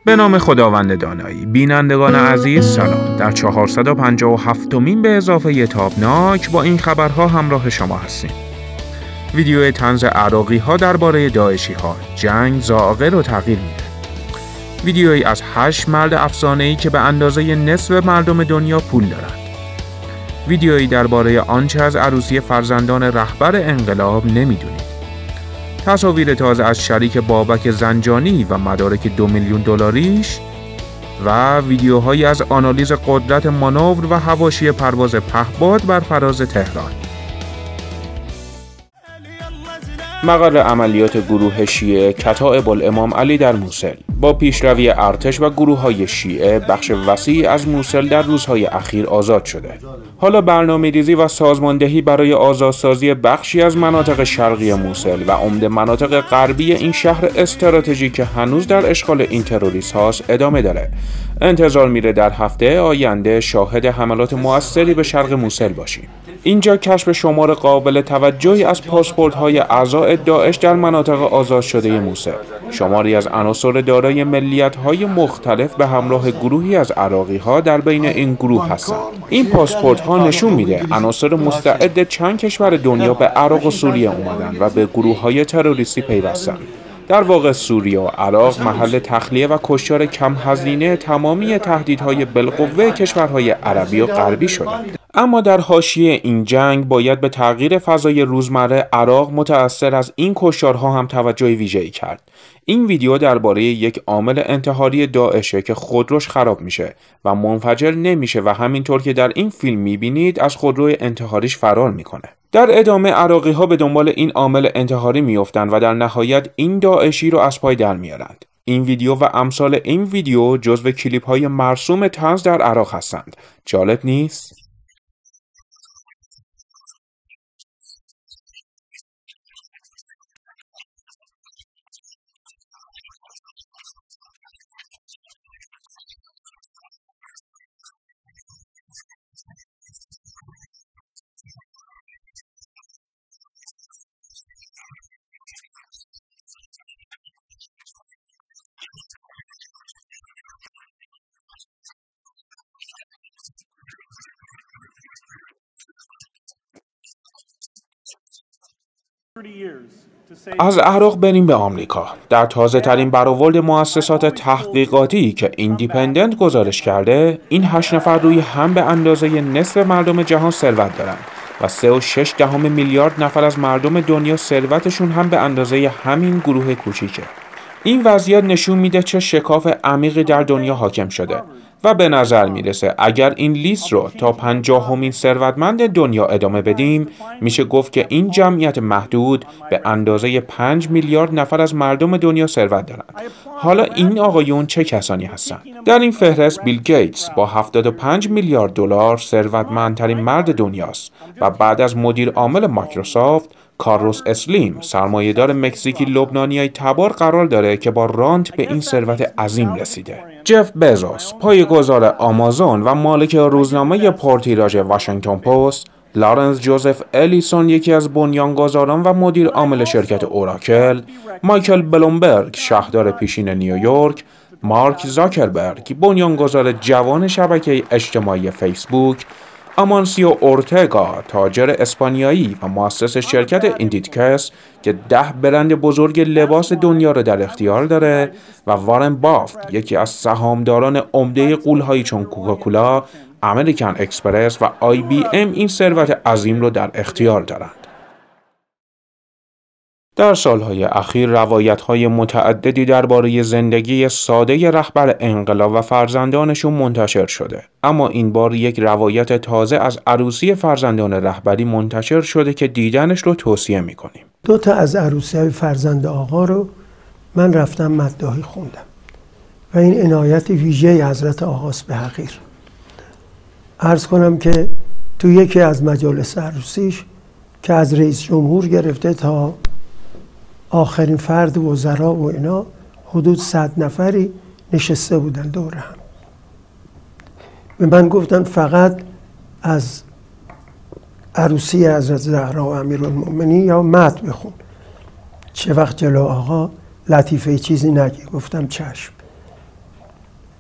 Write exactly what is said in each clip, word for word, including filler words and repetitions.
به نام خداوند دانایی. بینندگان عزیز سلام. در چهارصد و پنجاه و هفتمین به اضافه تابناک با این خبرها همراه شما هستیم. ویدیو طنز عراقی ها درباره داعشی ها، جنگ ضائقه رو تغییر میده. ویدیویی از هشت مرد افسانه‌ای که به اندازه نصف مردم دنیا پول دارند. ویدیویی درباره آنچه از عروسی فرزندان رهبر انقلاب نمیدونید. تصاویر تازه از شریک بابک زنجانی و مدارک دو میلیون دلاریش و ویدیوهایی از آنالیز قدرت مانور و حواشی پرواز پهباد بر فراز تهران. مقر عملیات گروه شیعه کتائب الامام علی در موصل. با پیشروی ارتش و گروه‌های شیعه بخش وسیعی از موصل در روزهای اخیر آزاد شده. حالا برنامه‌ریزی و سازماندهی برای آزادسازی بخشی از مناطق شرقی موصل و عمده مناطق غربی این شهر استراتژیک که هنوز در اشغال این تروریست هاست ادامه داره. انتظار میره در هفته آینده شاهد حملات موثری به شرق موصل باشیم. اینجا کشف شمار قابل توجهی از پاسپورت‌های اعضای داعش در مناطق آزاد شده موصل. شماری از عناصر دارای ملیت‌های مختلف به همراه گروهی از عراقی‌ها در بین این گروه هستند. این پاسپورت‌ها نشون میده عناصر مستعد چند کشور دنیا به عراق و سوریه اومدن و به گروه‌های تروریستی پیوستن. در واقع سوریه و عراق محل تخلیه و کشتار کم هزینه تمامی تهدیدهای بالقوه کشورهای عربی و غربی شدند. اما در حاشیه این جنگ باید به تغییر فضای روزمره عراق متأثر از این کشتارها هم توجه ویژه‌ای کرد. این ویدیو درباره یک عامل انتحاری داعشه که خودروش خراب میشه و منفجر نمیشه و همینطور که در این فیلم میبینید از خودروی انتحاریش فرار میکنه. در ادامه عراقی ها به دنبال این عامل انتحاری میافتند و در نهایت این داعشی رو از پای در میارند. این ویدیو و امثال این ویدیو جزو کلیپ های مرسوم طنز در عراق هستند. جالب نیست؟ از عراق بریم به آمریکا. در تازه ترین برآورد مؤسسات تحقیقاتی که ایندیپندنت گزارش کرده، این هشت نفر روی هم به اندازه نصف مردم جهان ثروت دارند و سه و شش دهم میلیارد نفر از مردم دنیا ثروتشون هم به اندازه همین گروه کوچیکه. این وضعیت نشون میده چه شکاف عمیقی در دنیا حاکم شده و به نظر میرسه اگر این لیست رو تا پنجاهمین ثروتمند دنیا ادامه بدیم میشه گفت که این جمعیت محدود به اندازه پنج میلیارد نفر از مردم دنیا ثروت دارند. حالا این آقایون چه کسانی هستند؟ در این فهرست بیل گیتس با هفتاد و پنج میلیارد دلار ثروتمندترین مرد دنیاست و بعد از مدیر عامل مایکروسافت کارلوس اسلیم سرمایه‌دار مکزیکی لبنانیای تبار قرار داره که با رانت به این ثروت عظیم رسیده. جف بزوس پایه‌گذار آمازون و مالک روزنامه پرتیراژ واشنگتن پست، لارنس جوزف الیسون یکی از بنیانگذاران و مدیر عامل شرکت اوراکل، مایکل بلومبرگ شهردار پیشین نیویورک، مارک زاکربرگ بنیانگذار جوان شبکه اجتماعی فیسبوک، آمانسیو اورتگا تاجر اسپانیایی و مؤسس شرکت ایندیدکس که ده برند بزرگ لباس دنیا را در اختیار داره و وارن بافت یکی از سهامداران عمده غول‌هایی چون کوکاکولا، امریکن اکسپرس و آی بی ام این ثروت عظیم رو در اختیار دارند. در سالهای اخیر روایت‌های متعددی درباره زندگی ساده رهبر انقلاب و فرزندانشون منتشر شده، اما این بار یک روایت تازه از عروسی فرزندان رهبری منتشر شده که دیدنش رو توصیه می‌کنیم. دو تا از عروسی‌های فرزند آقا رو من رفتم مداحی خوندم و این عنایت ویژه حضرت آقاست به حقیر. عرض کنم که تو یکی از مجالس عروسیش که از رئیس جمهور گرفته تا آخرین فرد وزرا و اینا حدود صد نفری نشسته بودن دور هم. به من گفتن فقط از عروسی حضرت زهرا و امیرالمؤمنین یا متن بخون، چه وقت جلو آقا لطیفه چیزی نگی. گفتم چشم.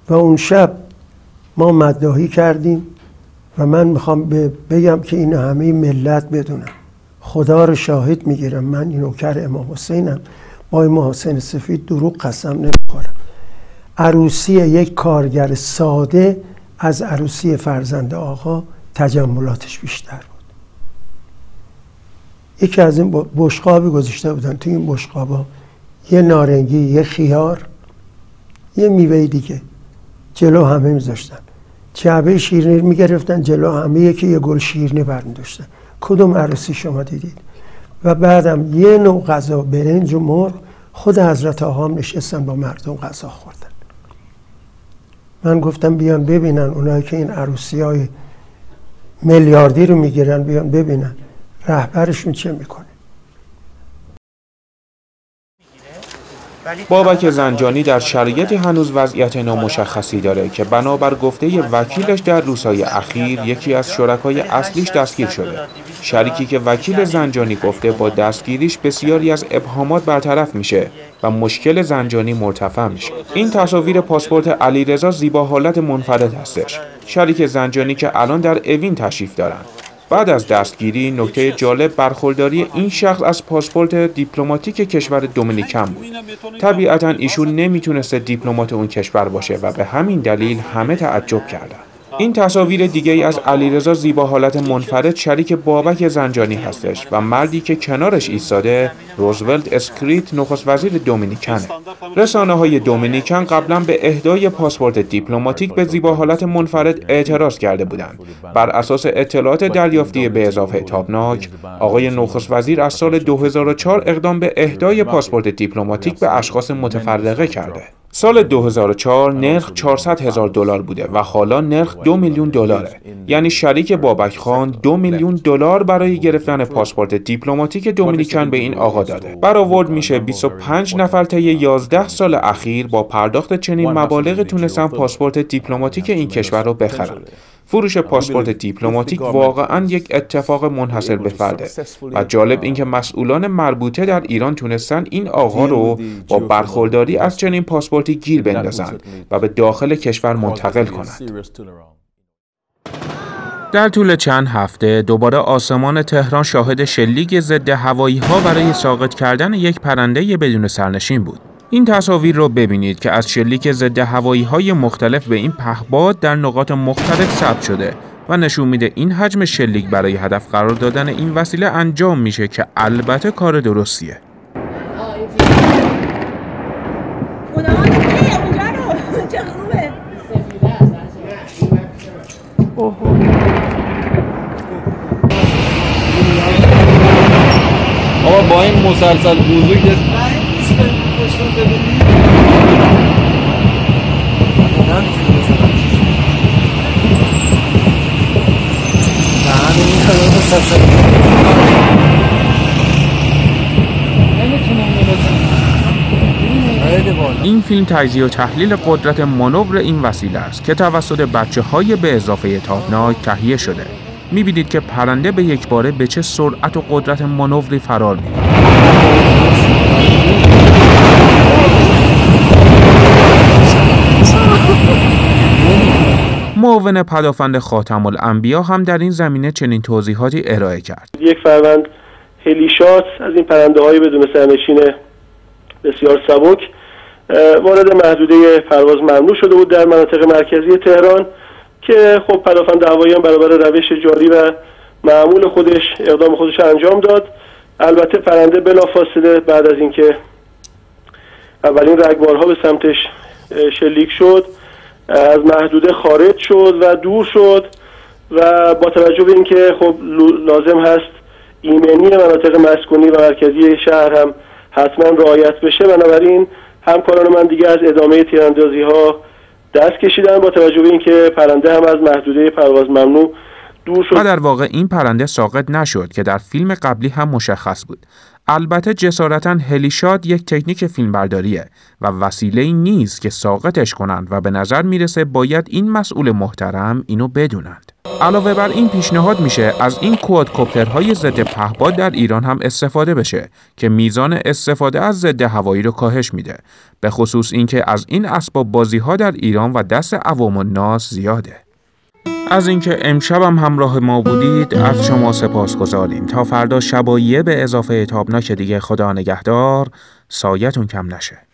و اون شب ما مداحی کردیم و من میخوام بگم که این همه ملت بدونم، خدا رو شاهد میگیرم، من این نوکر امام حسینم، با امام حسین سفید دروغ قسم نمیخورم. عروسی یک کارگر ساده از عروسی فرزند آقا تجملاتش بیشتر بود. یکی از این بشقابی گذاشته بودن، تو این بشقابا یه نارنگی، یه خیار، یه میوه دیگه جلو همه میذاشتن. جعبه شیرینی میگرفتن جلو همه، یکی یه گل شیرینی برمی‌داشتن. کدوم عروسی شما دیدید؟ و بعدم یه نوع غذا، برنج و مرغ، خود حضرت آقا هم نشستن با مردم غذا خوردن. من گفتم بیان ببینن اونایی که این عروسی های میلیاردی رو میگیرن، بیان ببینن رهبرشون چه میکنه. بابک زنجانی در شرایطی هنوز وضعیت نامشخصی داره که بنابر گفته وکیلش در روزهای اخیر یکی از شرکای اصلیش دستگیر شده. شریکی که وکیل زنجانی گفته با دستگیریش بسیاری از ابهامات برطرف میشه و مشکل زنجانی مرتفع میشه. این تصاویر پاسپورت علیرضا زیبا حالت منفرد هستش. شریک زنجانی که الان در اوین تشریف دارن. بعد از دستگیری نکته جالب برخورداری این شخص از پاسپورت دیپلماتیک کشور دومینیکن بود. طبیعتاً ایشون نمیتونسته دیپلمات اون کشور باشه و به همین دلیل همه تعجب کردن. این تصاویر دیگه ای از علیرضا زیبا حالت منفرد شریک بابک زنجانی هستش و مردی که کنارش ایستاده روزولت اسکریت نخست وزیر دومینیکنه. رسانه های دومینیکن قبلا به اهدای پاسپورت دیپلماتیک به زیبا حالت منفرد اعتراض کرده بودند. بر اساس اطلاعات دریافتی به اضافه تابناک، آقای نخست وزیر از سال دو هزار و چهار اقدام به اهدای پاسپورت دیپلماتیک به اشخاص متفرقه کرده. سال دو هزار و چهار نرخ چهارصد هزار دلار بوده و حالا نرخ دو میلیون دلاره. یعنی شریک بابک خان دو میلیون دلار برای گرفتن پاسپورت دیپلماتیک دومینیکن به این آقا داده. برآورد میشه بیست و پنج نفر طی یازده سال اخیر با پرداخت چنین مبالغ تونستن پاسپورت دیپلماتیک این کشور رو بخرن. فروش پاسپورت دیپلماتیک واقعاً یک اتفاق منحصر به فرده و جالب این که مسئولان مربوطه در ایران تونستن این آقا رو با برخورداری از چنین پاسپورتی گیر بندازن و به داخل کشور منتقل کنند. در طول چند هفته دوباره آسمان تهران شاهد شلیک ضد هوایی ها برای ساقط کردن یک پرنده بدون سرنشین بود. این تصاویر رو ببینید که از شلیک ضد هوایی های مختلف به این پهپاد در نقاط مختلف ثبت شده و نشون میده این حجم شلیک برای هدف قرار دادن این وسیله انجام میشه که البته کار درستیه. آقا با این مسلسل بزرگ این فیلم تجزیه و تحلیل قدرت مانور این وسیله است که توسط بچه‌های به اضافه تابناک تهیه شده. می‌بینید که پرنده به یک باره به چه سرعت و قدرت مانوری فرار می‌کند. معاون پدافند خاتم الانبیا هم در این زمینه چنین توضیحاتی ارائه کرد. یک فروند هلیشات از این پرنده‌های بدون سرنشین بسیار سبک وارد محدوده پرواز ممنوع شده بود در مناطق مرکزی تهران که خب پدافند هوایی هم برابر روش جاری و معمول خودش اقدام خودش انجام داد. البته پرنده بلافاصله بعد از اینکه اولین رگبارها به سمتش شلیک شد از محدوده خارج شد و دور شد و با توجه به اینکه خب لازم هست ایمنی مناطق مسکونی و مرکزی شهر هم حتما رعایت بشه، بنابراین همکاران من دیگه از ادامه تیراندازی ها دست کشیدن با توجه به اینکه پرنده هم از محدوده پرواز ممنوع دور شد. و در واقع این پرنده ساقط نشد که در فیلم قبلی هم مشخص بود. البته جسارتاً هلیشات یک تکنیک فیلمبرداریه و وسیله‌ای نیست که ساقطش کنند و به نظر میرسه باید این مسئول محترم اینو بدونند. علاوه بر این پیشنهاد میشه از این کوادکوپترهای ضد پهپاد در ایران هم استفاده بشه که میزان استفاده از ضد هوایی رو کاهش میده، به خصوص اینکه از این اسباب بازی‌ها در ایران و دست عوام الناس زیاده. از اینکه امشب هم همراه ما بودید از شما سپاسگزاریم. تا فردا شباییه به اضافه تابناک دیگه، خدا نگهدار، سایتون کم نشه.